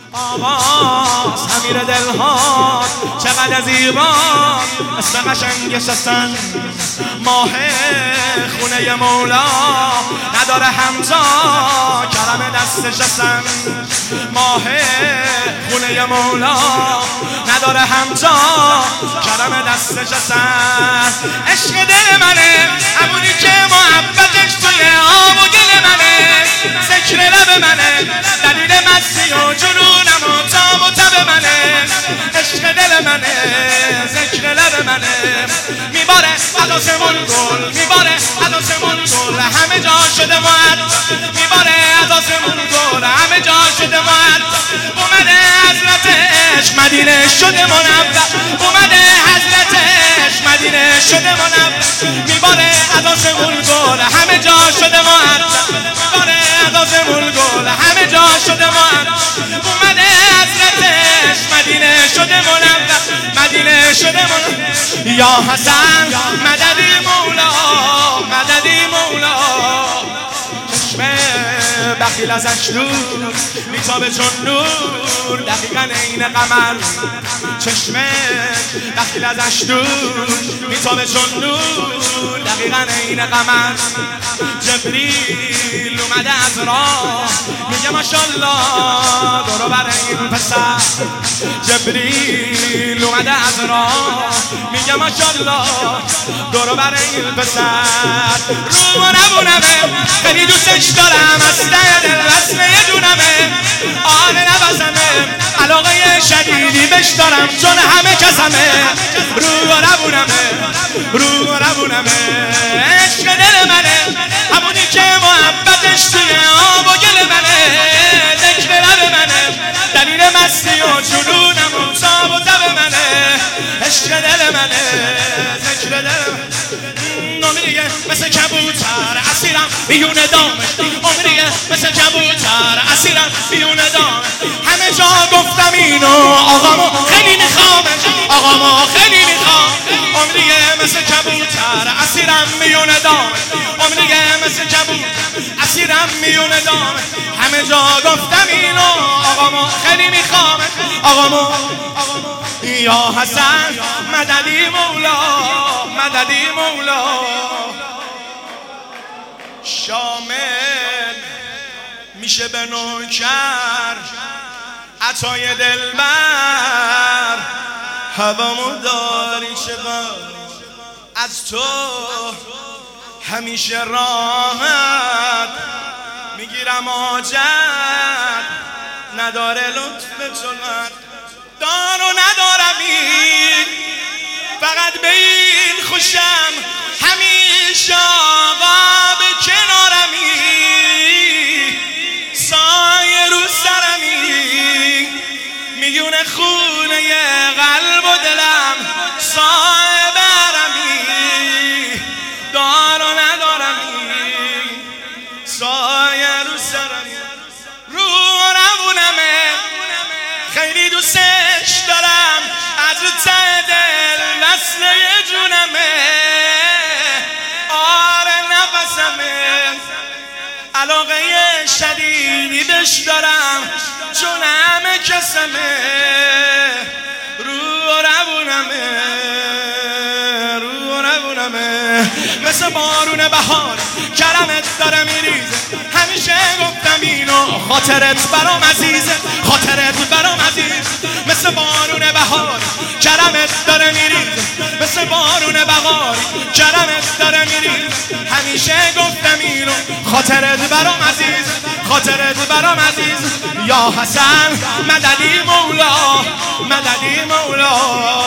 آواز همیر دلها چقدر زیبا اسم قشنگش هستن ماه خونه مولا نداره همتا کرم دستش هستن ماه خونه مولا نداره همتا کرم دستش هستن عشق دل منه همونی که محبتش توی آب و گل منه ذکر لب منه دلیل مستی و جنونم و تاب و تب منه عشق دل منه ذکر لب منه میباره از آسمون گل میباره از آسمون گل همه جا شده معطر میباره از آسمون گل همه جا شده معطر اومده حضرت عشق مدینه شده منور اومده حضرت عشق مدینه شده منور میباره از آسمون گل همه جا شده معطر میباره از آسمون گل همه جا شده معطر اومده حضرت عشق مدینه شده منور مدینه شده منور یا حسن مددی مولا مددی مولا چشمه بخیل ازش نور میتابه چون نور دقیقا عین قمر چشمه بخیل ازش نور میتابه چون نور دقیقا عین قمر جبریل اومده از راه میگه ماشالله دورو بر این پسر جبریل اومده از راه میگه ماشالله دورو بر این پسر رو نبونمه خیلی دوستش دارم از ته دل وصله جونمه آره نبزمه علاقه شدیدی بش دارم چون همه کسمه رو نبونمه رو نبونمه عشق دل منه همونی که محبتش توی آب و گل منه ذکر لب منه دلیل مستی و جنونم و تاب و تب منه عشق دل منه ذکر دل عمریه مثل کبوتر اسیرم بیون دامش عمریه مثل کبوتر اسیرم بیون دامش همه جا گفتم اینو آقامو خیلی میخوامش آقامو خیلی میخوام عمریه مثل کبوتر اسیرم بیون دامش عمریه مثل کبوتر اسیرم بیون دامش همه جا گفتم اینو آقامو خیلی میخوامش آقامو یا حسن مددی مولا مددی مولا شامل میشه به نوکر عطای دلبر هوامو داری چقدر از تو همیشه راحت میگیرم آجر نداره لطف چقدر دار و ندارمی فقط به این خوشم همیشه آقا به کنارمی سایه رو سرمی میلیون خونه قلب و دلم سایه برمی دار و ندارمی سایه رو سرمی رو نبونمه خیلی دوستش دارم از ته دل وصله جونمه آره نفسمه علاقه شدیدی بش دارم چون همه کسمه رو ربونمه رو ربونمه مثل بارون بهار کرمت داره میریزه همیشه گفتم اینو خاطرت برام عزیزه خاطرت برام عزیز مثل بارون بهار کرمت داره میریزه مثل بارون بهار کرمت داره میریزه همیشه گفتم اینو خاطرت برام عزیز خاطرت برام عزیز یا حسن مددی مولا مددی مولا